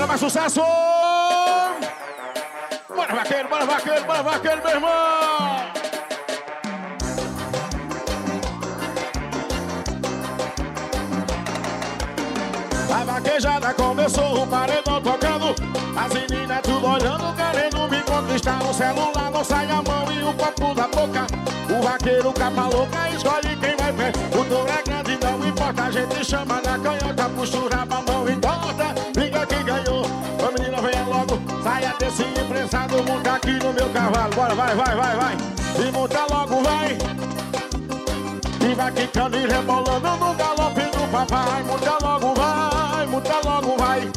mais sucesso! Bora vaqueiro, bora vaqueiro, bora vaqueiro, meu irmão! A vaquejada começou, o paredão tocando. As meninas tudo olhando, querendo me conquistar. O celular não sai a mão e o copo da boca. O vaqueiro capa louca escolhe quem vai ver. O touro é grande, não importa, a gente chama na canhota. Puxa o rabo, não importa, liga quem ganhou. Ô menina, venha logo, saia desse imprensado. Monta aqui no meu cavalo, bora, vai, vai, vai, vai. E monta logo, vai. E vai quicando e rebolando no galope do papai. Monta logo, vai, monta logo, vai.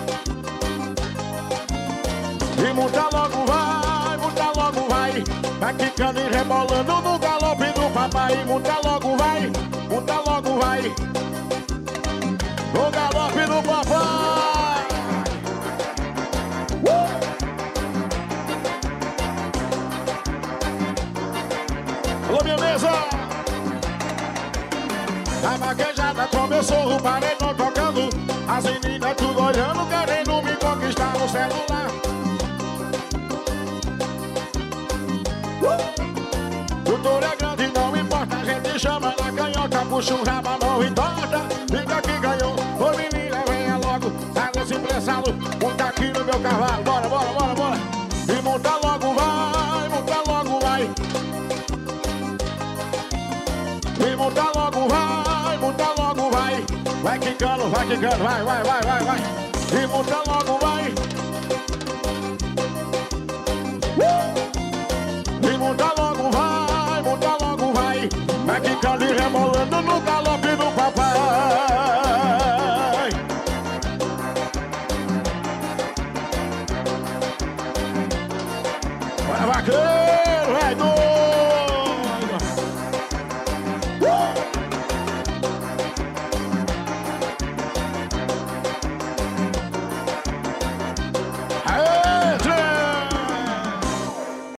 E monta logo, vai, monta logo, vai. Vai quicando e rebolando no galope do papai. Monta logo, vai, monta logo, vai. No galope do papai. Alô, minha mesa. A vaquejada começou, o paredão tocando. As meninas tudo olhando, querendo me conquistar no celular. O touro é grande, não importa, a gente chama na canhota. Puxa o rabo, não importa, liga que ganhou. Ô menina, venha logo, sai desse prensado. Monta aqui no meu cavalo, bora, bora, bora, bora. E monta logo, vai, monta logo, vai. E monta logo, vai, monta logo, vai. Vai quicando, vai, vai, vai, vai, vai. E monta logo, vai. E monta logo, vai, monta logo, vai. Vai quicando e rebolando no galope do papai. Bora, vaqueiro!